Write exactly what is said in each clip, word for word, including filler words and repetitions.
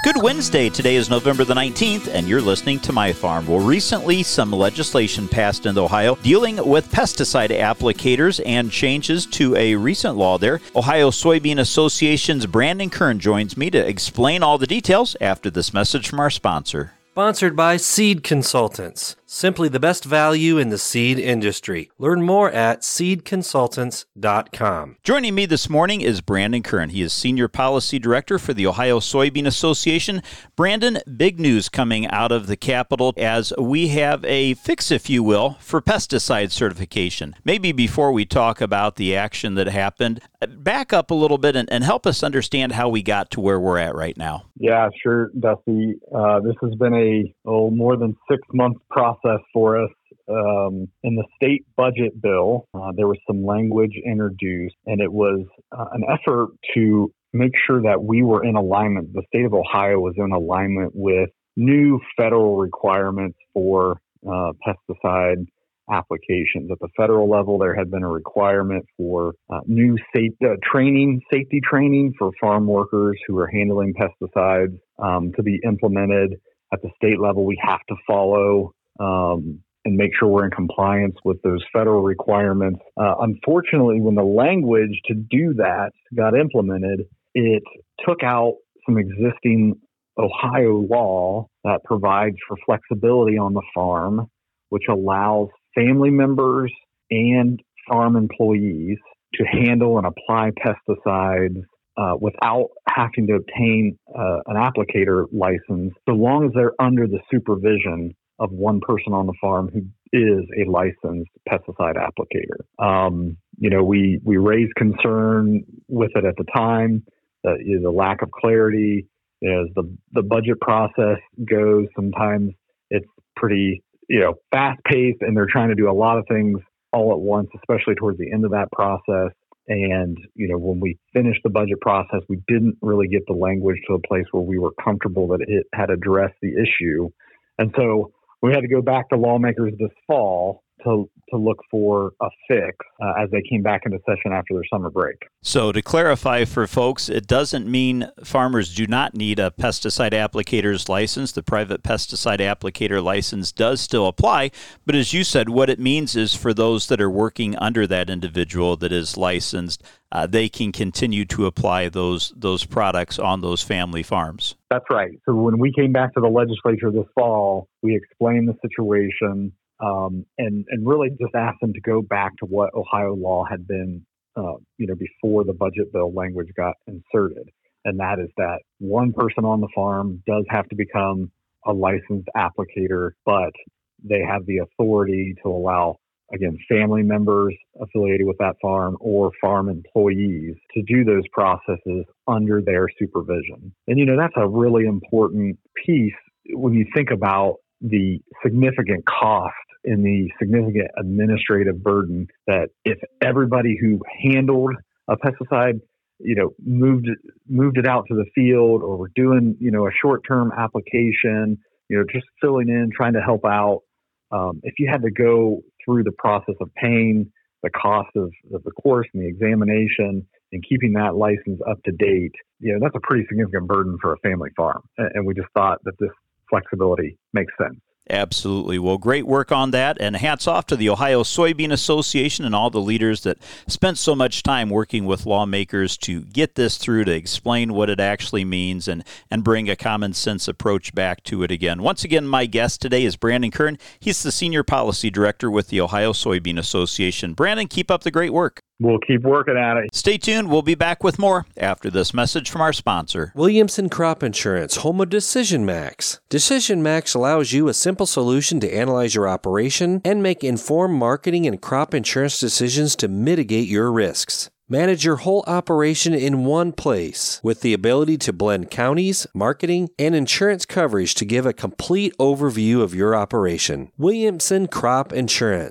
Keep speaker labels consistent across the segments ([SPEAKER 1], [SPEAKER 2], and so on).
[SPEAKER 1] Good Wednesday. Today is November the nineteenth, and you're listening to My Farm. Well, recently, some legislation passed in Ohio dealing with pesticide applicators and changes to a recent law there. Ohio Soybean Association's Brandon Kern joins me to explain all the details after this message from our sponsor.
[SPEAKER 2] Sponsored by Seed Consultants, simply the best value in the seed industry. Learn more at seed consultants dot com.
[SPEAKER 1] Joining me this morning is Brandon Kern. He is Senior Policy Director for the Ohio Soybean Association. Brandon, big news coming out of the Capitol as we have a fix, if you will, for pesticide certification. Maybe before we talk about the action that happened, back up a little bit and, and help us understand how we got to where we're at right now.
[SPEAKER 3] Yeah, sure, Dusty. Uh, this has been a oh, more than six-month process for us. Um, in the state budget bill, uh, there was some language introduced, and it was uh, an effort to make sure that we were in alignment. The state of Ohio was in alignment with new federal requirements for uh, pesticide applications. At the federal level, there had been a requirement for uh, new safe, uh, training, safety training for farm workers who are handling pesticides um, to be implemented. At the state level, we have to follow um, and make sure we're in compliance with those federal requirements. Uh, unfortunately, when the language to do that got implemented, it took out some existing Ohio law that provides for flexibility on the farm, which allows family members and farm employees to handle and apply pesticides uh, without having to obtain uh, an applicator license, so long as they're under the supervision of one person on the farm who is a licensed pesticide applicator. Um, you know, we, we raised concern with it at the time, uh, the lack of clarity. As the, the budget process goes, sometimes it's pretty you know, fast paced, and they're trying to do a lot of things all at once, especially towards the end of that process. And, you know, when we finished the budget process, we didn't really get the language to a place where we were comfortable that it had addressed the issue. And so we had to go back to lawmakers this fall to to look for a fix uh, as they came back into session after their summer break.
[SPEAKER 1] So to clarify for folks, it doesn't mean farmers do not need a pesticide applicator's license. The private pesticide applicator license does still apply. But as you said, what it means is for those that are working under that individual that is licensed, uh, they can continue to apply those those products on those family farms.
[SPEAKER 3] That's right. So when we came back to the legislature this fall, we explained the situation. Um, and, and really just asked them to go back to what Ohio law had been, uh, you know, before the budget bill language got inserted. And that is that one person on the farm does have to become a licensed applicator, but they have the authority to allow, again, family members affiliated with that farm or farm employees to do those processes under their supervision. And, you know, that's a really important piece when you think about the significant cost and the significant administrative burden that if everybody who handled a pesticide, you know, moved moved it out to the field or were doing, you know, a short-term application, you know, just filling in, trying to help out. Um, if you had to go through the process of paying the cost of, of the course and the examination and keeping that license up to date, you know, that's a pretty significant burden for a family farm. And, and we just thought that this flexibility makes sense.
[SPEAKER 1] Absolutely. Well, great work on that, and hats off to the Ohio Soybean Association and all the leaders that spent so much time working with lawmakers to get this through, to explain what it actually means and, and bring a common sense approach back to it again. Once again, my guest today is Brandon Kern. He's the Senior Policy Director with the Ohio Soybean Association. Brandon, keep up the great work.
[SPEAKER 3] We'll keep working at it.
[SPEAKER 1] Stay tuned. We'll be back with more after this message from our sponsor.
[SPEAKER 2] Williamson Crop Insurance, home of Decision Max. Decision Max allows you a simple solution to analyze your operation and make informed marketing and crop insurance decisions to mitigate your risks. Manage your whole operation in one place with the ability to blend counties, marketing, and insurance coverage to give a complete overview of your operation. Williamson Crop Insurance.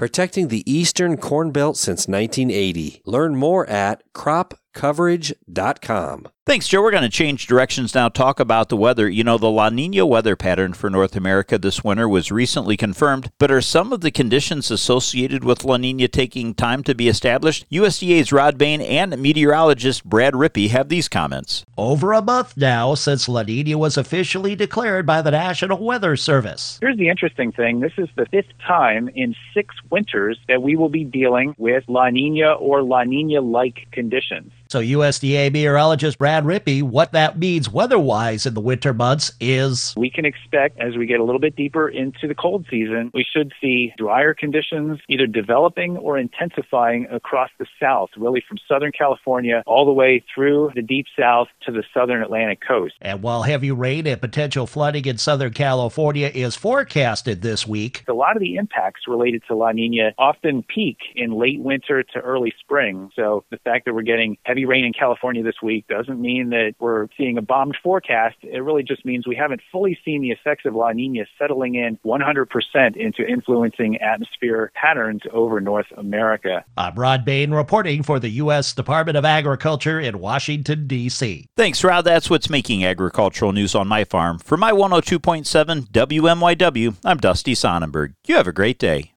[SPEAKER 2] protecting the Eastern Corn Belt since nineteen eighty. Learn more at crop coverage dot com.
[SPEAKER 1] Thanks, Joe. We're going to change directions now, talk about the weather. You know, the La Nina weather pattern for North America this winter was recently confirmed, but are some of the conditions associated with La Nina taking time to be established? U S D A's Rod Bain and meteorologist Brad Rippey have these comments.
[SPEAKER 4] Over a month now since La Nina was officially declared by the National Weather Service.
[SPEAKER 5] Here's the interesting thing. This is the fifth time in six winters that we will be dealing with La Nina or La Nina-like conditions.
[SPEAKER 4] So U S D A meteorologist Brad Rippey, what that means weather-wise in the winter months is...
[SPEAKER 5] We can expect, as we get a little bit deeper into the cold season, we should see drier conditions either developing or intensifying across the south, really from Southern California all the way through the deep south to the southern Atlantic coast.
[SPEAKER 4] And while heavy rain and potential flooding in Southern California is forecasted this week,
[SPEAKER 5] a lot of the impacts related to La Nina often peak in late winter to early spring. So the fact that we're getting heavy rain in California this week doesn't mean that we're seeing a bombed forecast. It really just means we haven't fully seen the effects of La Nina settling in one hundred percent into influencing atmosphere patterns over North America.
[SPEAKER 4] I'm Rod Bain reporting for the U S Department of Agriculture in Washington, D C
[SPEAKER 1] Thanks, Rod. That's what's making agricultural news on my farm. For my one oh two point seven W M Y W, I'm Dusty Sonnenberg. You have a great day.